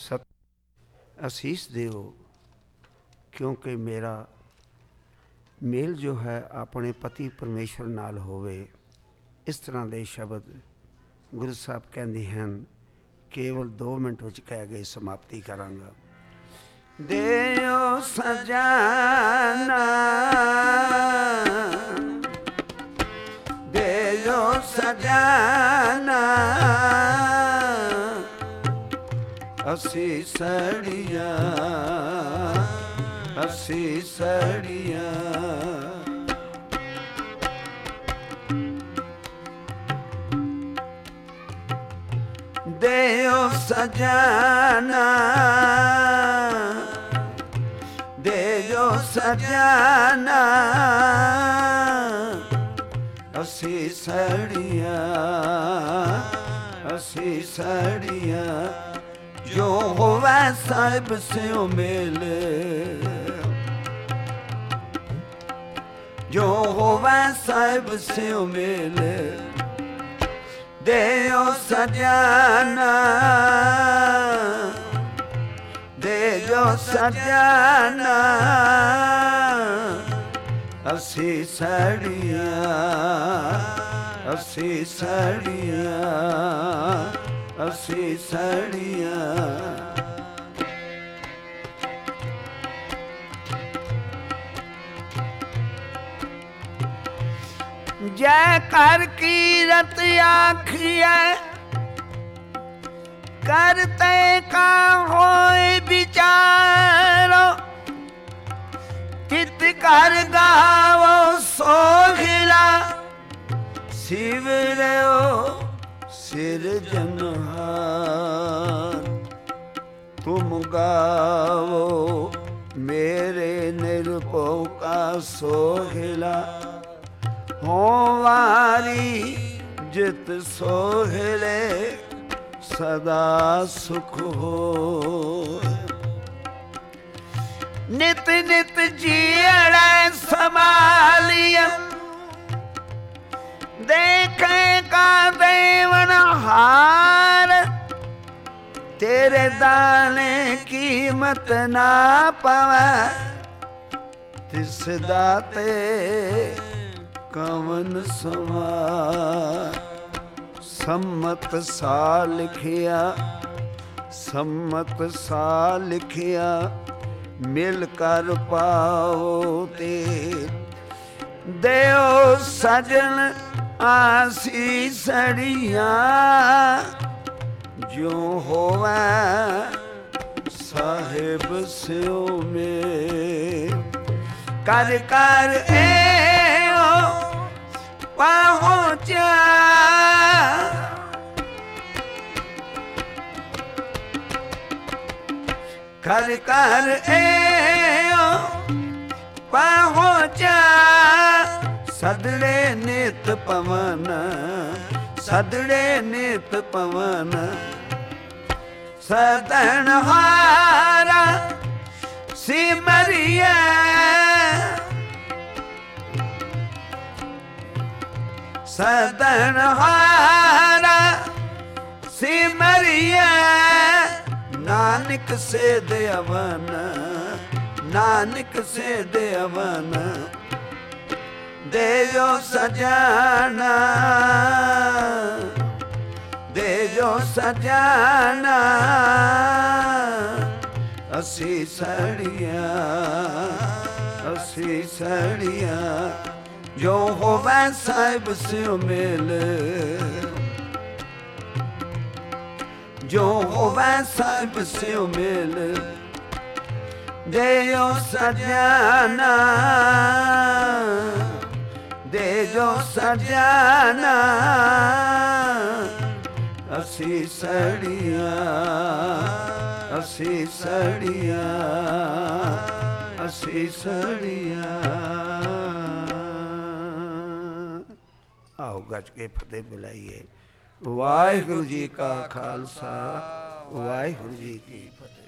ਸਤ ਅਸੀਸ ਦਿਓ, ਕਿਉਂਕਿ ਮੇਰਾ ਮੇਲ ਜੋ ਹੈ ਆਪਣੇ ਪਤੀ ਪਰਮੇਸ਼ਵਰ ਨਾਲ ਹੋਵੇ। ਇਸ ਤਰ੍ਹਾਂ ਦੇ ਸ਼ਬਦ ਗੁਰੂ ਸਾਹਿਬ ਕਹਿੰਦੇ ਹਨ। ਕੇਵਲ 2 ਮਿੰਟ ਵਿੱਚ ਕਹਿ ਗਏ, ਸਮਾਪਤੀ ਕਰਾਂਗਾ। ਦੇਓ ਸਜਾਨਾ, ਦੇਓ ਸਜਾਨਾ, ਅਸੀਂ ਸੜੀਆਂ, ਅਸੀਂ ਸੜੀਆਂ। ਦੇਓ ਸਜਾਨਾ, ਦੇਓ ਸਜਾਨਾ, ਅਸੀਂ ਸੜੀਆਂ, ਅਸੀਂ ਸੜੀਆਂ। ਜੋ ਹੋਵੇ ਸਾਹਿਬ ਸਿਓ ਮੇਲ, ਜੋ ਹੋਵੇ ਸਾਹਿਬ ਸਿਓ ਮੇਲ। ਦੇਓ ਸਜਾਨਾ, ਦੇਓ ਸਜਾਨਾ, ਅਸੀਂ ਸੜੀਆਂ, ਅਸੀਂ ਸੜੀਆਂ, ਅਸੀਂ ਸੜੀਆਂ। ਜੈ ਕਰ ਕੀਰਤ ਆਖੀਐ, ਕਰਤੇ ਕਾ ਹੋਏ ਵਿਚਾਰੋ। ਚਿਤ ਕਰ ਗਾਵੋ ਸੋਹਿਲਾ, ਸਿਵਰਿਓ ਸਿਰਜਨਹਾਰ। ਤੁਮ ਗਾਵੋ ਮੇਰੇ ਨਿਰਭਉ ਕਾ ਸੋਹਿਲਾ। ਹੋ ਵਾਰੀ ਜਿਤ ਸੋਹਿਲੇ, ਸਦਾ ਸੁਖ ਹੋਇ। ਨਿਤ ਨਿਤ ਜੀਅੜੈ ਸੰਭਾਲਿਆ, ਦੇਖੇ ਕਾ ਦੇਵਨ ਹਾਰ। ਤੇਰੇ ਦਾਣੇ ਕੀਮਤ ਨਾ ਪਵੈ, ਤਿਸ ਦਾਤੇ ਕਵਨ ਸਮਾਰ। ਸੰਮਤ ਸਾ ਲਿਖਿਆ, ਸੰਮਤ ਸਾ ਲਿਖਿਆ, ਮਿਲ ਕਰ ਪਾਓ ਤੇ। ਦੇਓ ਸਜਣ ਆਸੀਸੜੀਆਂ, ਜੋ ਹੋਵੈ ਸਾਹਿਬ ਸਿਓ ਮੇਲ। ਕਰ ਕਰ ਏਓ ਪਹੁੰਚਿਆ, ਕਰ ਕਰ ਏਓ ਪਹੁੰਚਿਆ। ਸਦੜੇ ਨਿਤ ਪਵਨ, ਸਦੜੇ ਨਿਤ ਪਵਨ। ਸਦਨ ਹਾਰਾ ਸਿਮਰਿਐ, ਸਦਨ ਹਾਰਾ ਸਿਮਰਿਐ। ਨਾਨਕ ਸੇ ਦੇਵਨ, ਨਾਨਕ ਸੇ ਦੇਵਨ। ਦੇਜੋ ਸਜਾਨਾ, ਦੇਜੋ ਸਜਾਨਾ, ਅਸੀਂ ਸੜੀਆਂ, ਅਸੀਂ ਸੜੀਆਂ। ਜੋ ਹੋਵੇ ਸਾਹਿਬ ਸਿਓ ਮੇਲ, ਜੋ ਹੋਵੇ ਸਾਹਿਬ ਸਿਓ ਮੇਲ। ਦੇਜੋ ਸਜਾਨਾ, ਦੇਜੋ ਸਜਾਨਾ, ਅਸੀਂ ਸੜੀਆਂ, ਅਸੀਂ ਸੜੀਆਂ, ਅਸੀਂ ਸੜੀਆਂ। ਆਓ ਗੱਜ ਕੇ ਫਤਿਹ ਬੁਲਾਈਏ। ਵਾਹਿਗੁਰੂ ਜੀ ਕਾ ਖਾਲਸਾ, ਵਾਹਿਗੁਰੂ ਜੀ ਕੀ ਫਤਿਹ।